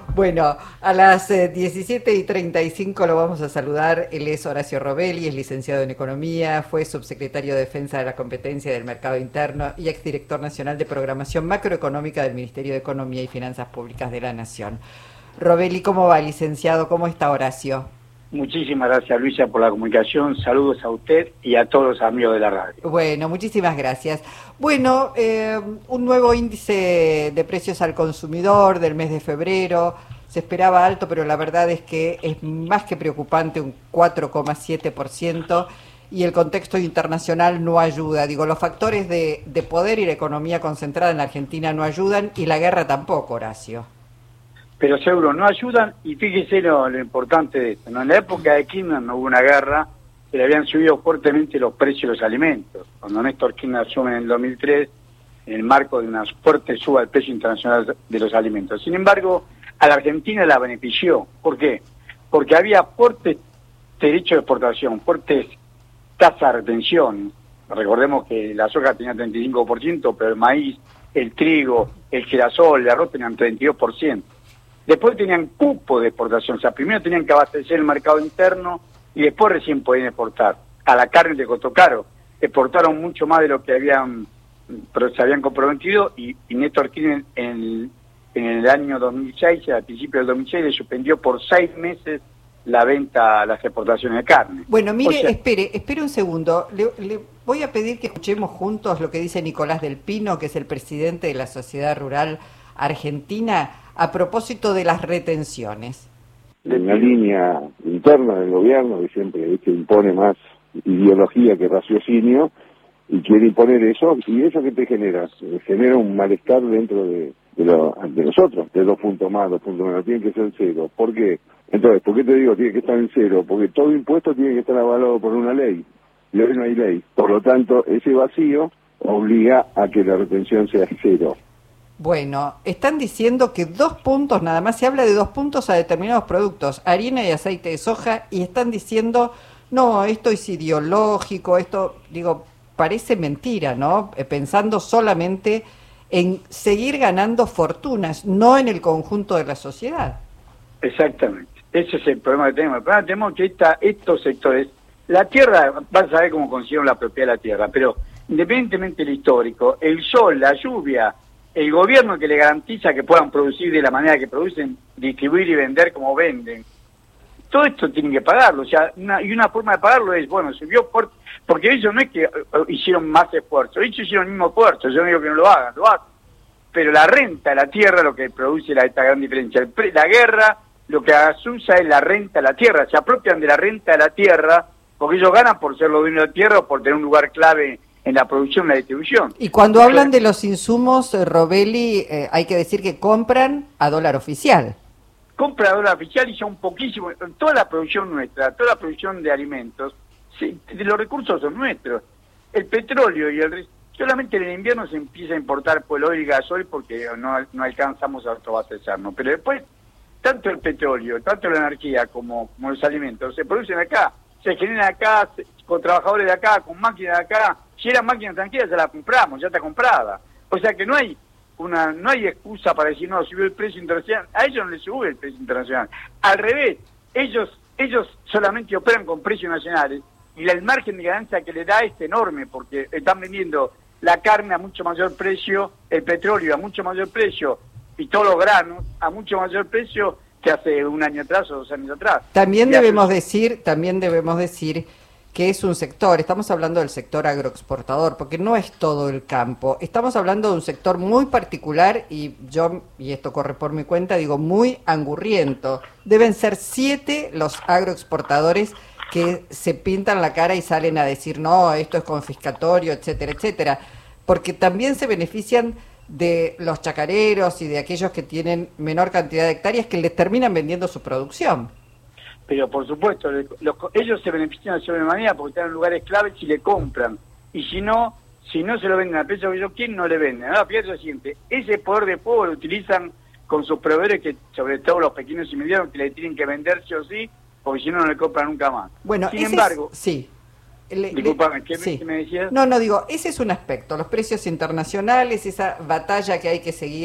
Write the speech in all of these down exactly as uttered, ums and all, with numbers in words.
Bueno, a las eh, diecisiete y treinta y cinco lo vamos a saludar. Él es Horacio Robelli, es licenciado en Economía, fue subsecretario de Defensa de la Competencia del Mercado Interno y exdirector nacional de Programación Macroeconómica del Ministerio de Economía y Finanzas Públicas de la Nación. Robelli, ¿cómo va, licenciado? ¿Cómo está, Horacio? Muchísimas gracias, Luisa, por la comunicación. Saludos a usted y a todos los amigos de la radio. Bueno, muchísimas gracias. Bueno, eh, un nuevo índice de precios al consumidor del mes de febrero. Se esperaba alto, pero la verdad es que es más que preocupante, un cuatro coma siete por ciento, y el contexto internacional no ayuda. Digo, los factores de, de poder y la economía concentrada en la Argentina no ayudan, y la guerra tampoco, Horacio. Pero seguro, no ayudan, y fíjese lo, lo importante de esto, ¿no? En la época de Kirchner no hubo una guerra, pero habían subido fuertemente los precios de los alimentos. Cuando Néstor Kirchner asume en el dos mil tres, en el marco de una fuerte suba del precio internacional de los alimentos. Sin embargo, a la Argentina la benefició. ¿Por qué? Porque había fuertes derechos de exportación, fuertes tasas de retención. Recordemos que la soja tenía treinta y cinco por ciento, pero el maíz, el trigo, el girasol, el arroz tenían treinta y dos por ciento. Después tenían cupo de exportación, o sea, primero tenían que abastecer el mercado interno y después recién podían exportar. A la carne le costó caro, exportaron mucho más de lo que habían pero se habían comprometido, y, y Néstor Kirchner en, en el año dos mil seis, al principio del dos mil seis, le suspendió por seis meses la venta, las exportaciones de carne. Bueno, mire, o sea, espere, espere un segundo. Le, le voy a pedir que escuchemos juntos lo que dice Nicolás del Pino, que es el presidente de la Sociedad Rural Argentina, a propósito de las retenciones. Una línea interna del gobierno que siempre ¿viste? impone más ideología que raciocinio, y quiere imponer eso, y eso que te genera, genera un malestar dentro de, de, lo, de nosotros, de dos puntos más, dos puntos menos, tiene que ser cero. ¿Por qué? Entonces, ¿por qué te digo tiene que estar en cero? Porque todo impuesto tiene que estar avalado por una ley, y hoy no hay ley. Por lo tanto, ese vacío obliga a que la retención sea cero. Bueno, están diciendo que dos puntos, nada más se habla de dos puntos a determinados productos, harina y aceite de soja, y están diciendo, no, esto es ideológico, esto, digo, parece mentira, ¿no? Eh, pensando solamente en seguir ganando fortunas, no en el conjunto de la sociedad. Exactamente, ese es el problema que tenemos. El problema que tenemos es que esta, estos sectores, la tierra, vas a saber cómo consiguieron la propiedad de la tierra, pero independientemente del histórico, el sol, la lluvia, el gobierno que le garantiza que puedan producir de la manera que producen, distribuir y vender como venden, todo esto tienen que pagarlo. O sea, una, y una forma de pagarlo es, bueno, subió por, porque ellos no es que hicieron más esfuerzo, ellos hicieron el mismo esfuerzo, yo no digo que no lo hagan, lo hacen, pero la renta, la tierra, lo que produce la, esta gran diferencia. El pre, la guerra, lo que asusa es la renta a la tierra, se apropian de la renta de la tierra, porque ellos ganan por ser los dueños de la tierra o por tener un lugar clave en la producción y la distribución. Y cuando hablan de los insumos, Robelli, eh, hay que decir que compran a dólar oficial. Compra a dólar oficial y son poquísimos. Toda la producción nuestra, toda la producción de alimentos, sí, los recursos son nuestros. El petróleo y el solamente en el invierno se empieza a importar por el oil y gasoil porque no, no alcanzamos a autoabastecernos. Pero después, tanto el petróleo, tanto la energía como, como los alimentos se producen acá, se generan acá, se, con trabajadores de acá, con máquinas de acá. Si era máquina tranquila, ya la compramos, ya está comprada. O sea que no hay una no hay excusa para decir, no, subió el precio internacional. A ellos no les sube el precio internacional. Al revés, ellos ellos solamente operan con precios nacionales y el margen de ganancia que le da es enorme porque están vendiendo la carne a mucho mayor precio, el petróleo a mucho mayor precio y todos los granos a mucho mayor precio que hace un año atrás o dos años atrás. También y debemos hace... decir, también debemos decir que es un sector, estamos hablando del sector agroexportador, porque no es todo el campo, estamos hablando de un sector muy particular y yo, y esto corre por mi cuenta, digo muy angurriento. Deben ser siete los agroexportadores que se pintan la cara y salen a decir, no, esto es confiscatorio, etcétera, etcétera, porque también se benefician de los chacareros y de aquellos que tienen menor cantidad de hectáreas que les terminan vendiendo su producción. Pero por supuesto, los, ellos se benefician de sobremanera porque están en lugares claves y le compran. Y si no, si no se lo venden a precio que ellos quieren, no le venden. Ahora fíjate lo siguiente, ese poder de fuego lo utilizan con sus proveedores, que sobre todo los pequeños y medianos, que le tienen que vender sí o sí, porque si no, no le compran nunca más. Bueno, sin embargo... Es, sí. Le, Disculpame, ¿qué, sí. ¿qué me decías? No, no, digo, ese es un aspecto, los precios internacionales, esa batalla que hay que seguir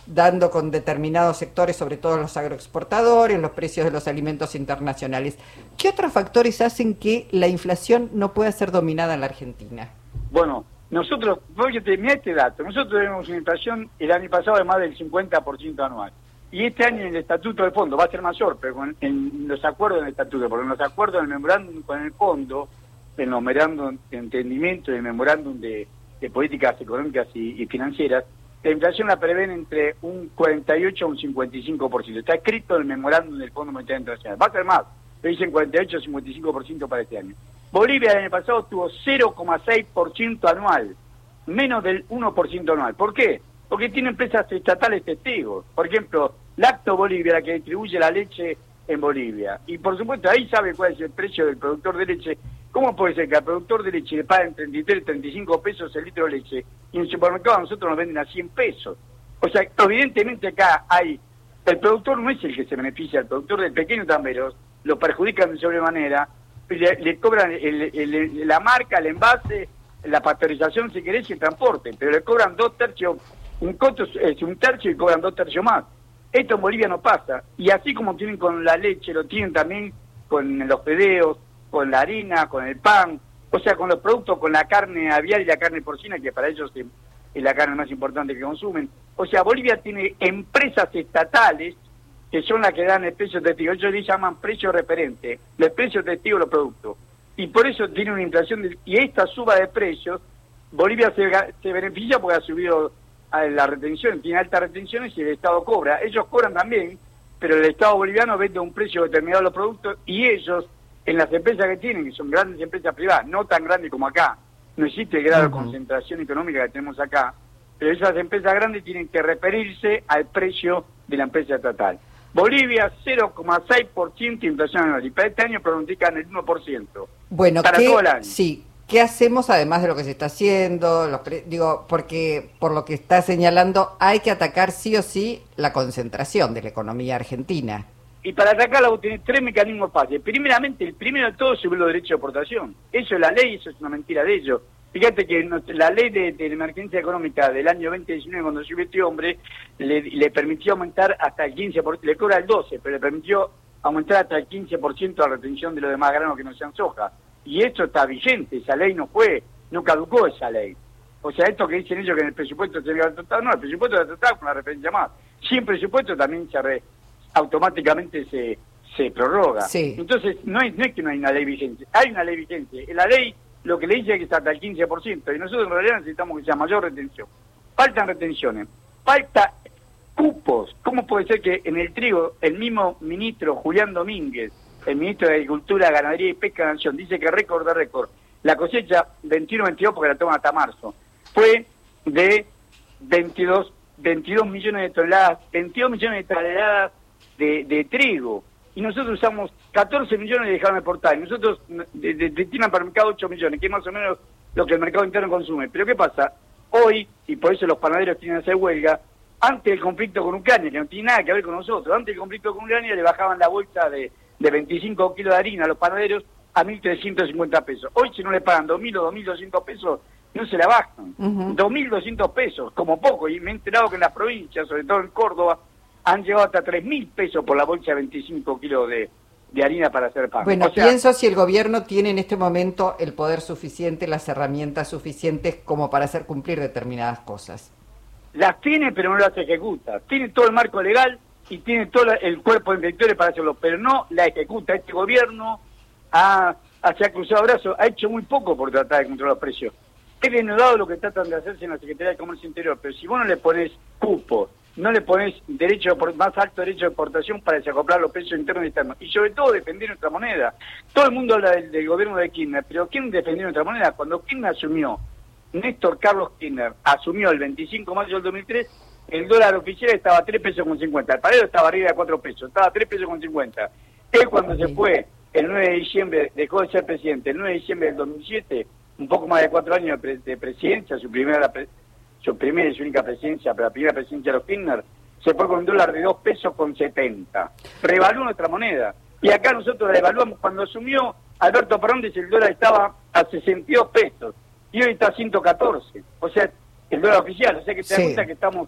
dando con determinados sectores, sobre todo los agroexportadores, los precios de los alimentos internacionales. ¿Qué otros factores hacen que la inflación no pueda ser dominada en la Argentina? Bueno, nosotros, fíjate, mira este dato, nosotros tenemos una inflación el año pasado de más del cincuenta por ciento anual. Y este año en el estatuto del fondo va a ser mayor, pero con, en los acuerdos del estatuto, porque en los acuerdos del memorándum con el fondo, en los memorándum de entendimiento y el memorándum de, de políticas económicas y, y financieras, la inflación la prevén entre un cuarenta y ocho a un cincuenta y cinco por ciento. Está escrito en el memorándum del Fondo Monetario Internacional. Va a ser más, pero dicen cuarenta y ocho a cincuenta y cinco por ciento para este año. Bolivia el año pasado tuvo cero coma seis por ciento anual, menos del uno por ciento anual. ¿Por qué? Porque tiene empresas estatales testigos. Por ejemplo, Lacto Bolivia, la que distribuye la leche en Bolivia. Y por supuesto, ahí sabe cuál es el precio del productor de leche. ¿Cómo puede ser que al productor de leche le paguen treinta y tres, treinta y cinco pesos el litro de leche y en el supermercado a nosotros nos venden a cien pesos? O sea, evidentemente acá hay... El productor no es el que se beneficia, el productor del pequeño tambero lo perjudican de sobremanera, le, le cobran el, el, el, la marca, el envase, la pasteurización, si querés, y el transporte, pero le cobran dos tercios, un costo es un tercio y cobran dos tercios más. Esto en Bolivia no pasa, y así como tienen con la leche, lo tienen también con los fideos, con la harina, con el pan, o sea, con los productos, con la carne aviar y la carne porcina, que para ellos es, es la carne más importante que consumen. O sea, Bolivia tiene empresas estatales que son las que dan el precio testigo. Ellos le llaman precio referente, el precio testigo de los productos. Y por eso tiene una inflación, de, y esta suba de precios, Bolivia se, se beneficia porque ha subido a la retención, tiene altas retenciones y el Estado cobra. Ellos cobran también, pero el Estado boliviano vende a un precio determinado de los productos y ellos, en las empresas que tienen, que son grandes empresas privadas, no tan grandes como acá, no existe el grado uh-huh. de concentración económica que tenemos acá, pero esas empresas grandes tienen que referirse al precio de la empresa estatal. Bolivia, cero coma seis por ciento inflación anual, y para este año pronostican el uno por ciento. Bueno, para ¿qué, todo el año. Sí, ¿qué hacemos además de lo que se está haciendo? Los pre, digo, porque por lo que está señalando, hay que atacar sí o sí la concentración de la economía argentina. Y para atacarla vos tenés tres mecanismos fáciles. Primeramente, el primero de todos es subir los derechos de exportación. Eso es la ley, eso es una mentira de ellos. Fíjate que la ley de, de emergencia económica del año veinte diecinueve, cuando subió este hombre, le, le permitió aumentar hasta el quince por ciento, le cobra el doce por ciento, pero le permitió aumentar hasta el quince por ciento la retención de los demás granos que no sean soja. Y esto está vigente, esa ley no fue, no caducó esa ley. O sea, esto que dicen ellos que en el presupuesto se había tratado, no, el presupuesto se ha tratado con una referencia más. Sin presupuesto también se re, automáticamente se, se prorroga. Sí. Entonces, no es, no es que no hay una ley vigente, hay una ley vigente. La ley lo que le dice es que está hasta el quince por ciento, y nosotros en realidad necesitamos que sea mayor retención. Faltan retenciones, falta cupos. ¿Cómo puede ser que en el trigo el mismo ministro Julián Domínguez, el ministro de Agricultura, Ganadería y Pesca de la Nación, dice que récord de récord, la cosecha veintiuno veintidós, porque la toman hasta marzo, fue de veintidós millones de toneladas, veintidós millones de toneladas de, de trigo, y nosotros usamos catorce millones y dejaron de exportar, y nosotros destinan para el mercado ocho millones, que es más o menos lo que el mercado interno consume. Pero ¿qué pasa? Hoy, y por eso los panaderos tienen que hacer huelga, antes del conflicto con Ucrania, que no tiene nada que ver con nosotros, antes del conflicto con Ucrania le bajaban la bolsa de, de veinticinco kilos de harina a los panaderos a mil trescientos cincuenta pesos. Hoy si no le pagan dos mil o dos mil doscientos pesos, no se la bajan. Uh-huh. dos mil doscientos pesos, como poco, y me he enterado que en las provincias, sobre todo en Córdoba, han llegado hasta tres mil pesos por la bolsa de veinticinco kilos de, de harina para hacer pan. Bueno, o sea, pienso si el gobierno tiene en este momento el poder suficiente, las herramientas suficientes como para hacer cumplir determinadas cosas. Las tiene, pero no las ejecuta. Tiene todo el marco legal y tiene todo el cuerpo de inspectores para hacerlo, pero no la ejecuta. Este gobierno ha, se ha cruzado brazos, ha hecho muy poco por tratar de controlar los precios. Es denudado lo que tratan de hacerse en la Secretaría de Comercio Interior, pero si vos no le pones cupo, no le pones derecho más alto derecho de exportación para desacoplar los precios internos y externos, y sobre todo defender nuestra moneda. Todo el mundo habla del, del gobierno de Kirchner, pero ¿quién defendió nuestra moneda? Cuando Kirchner asumió, Néstor Carlos Kirchner asumió el veinticinco de mayo del dos mil tres, el dólar oficial estaba a tres pesos con cincuenta, el paralelo estaba arriba de cuatro pesos, estaba a tres pesos con cincuenta. Él cuando se fue, el nueve de diciembre, dejó de ser presidente, el nueve de diciembre del dos mil siete, un poco más de cuatro años de, pre de presidencia, su primera pre su primera y su única presidencia, pero la primera presidencia de los Kirchner, se fue con un dólar de dos pesos con setenta. Revaluó nuestra moneda. Y acá nosotros la evaluamos. Cuando asumió Alberto Fernández, el dólar estaba a sesenta y dos pesos. Y hoy está a ciento catorce. O sea, el dólar oficial. O sea que te das sí. cuenta que estamos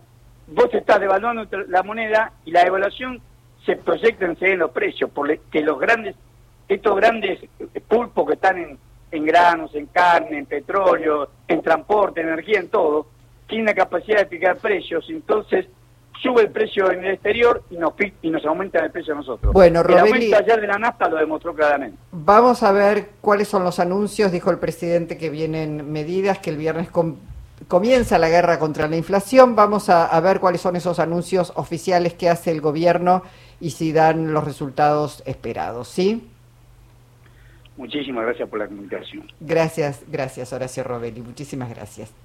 vos estás devaluando la moneda y la devaluación se proyecta en los precios, porque los grandes, estos grandes pulpos que están en, en granos, en carne, en petróleo, en transporte, energía, en todo, tienen la capacidad de fijar precios, entonces sube el precio en el exterior y nos, y nos aumenta el precio a nosotros. Bueno, el Robelli, aumento ayer de la nafta lo demostró claramente. Vamos a ver cuáles son los anuncios. Dijo el presidente que vienen medidas, que el viernes com comienza la guerra contra la inflación. Vamos a, a ver cuáles son esos anuncios oficiales que hace el gobierno y si dan los resultados esperados, ¿sí? Muchísimas gracias por la comunicación. Gracias, gracias Horacio Robelli, muchísimas gracias.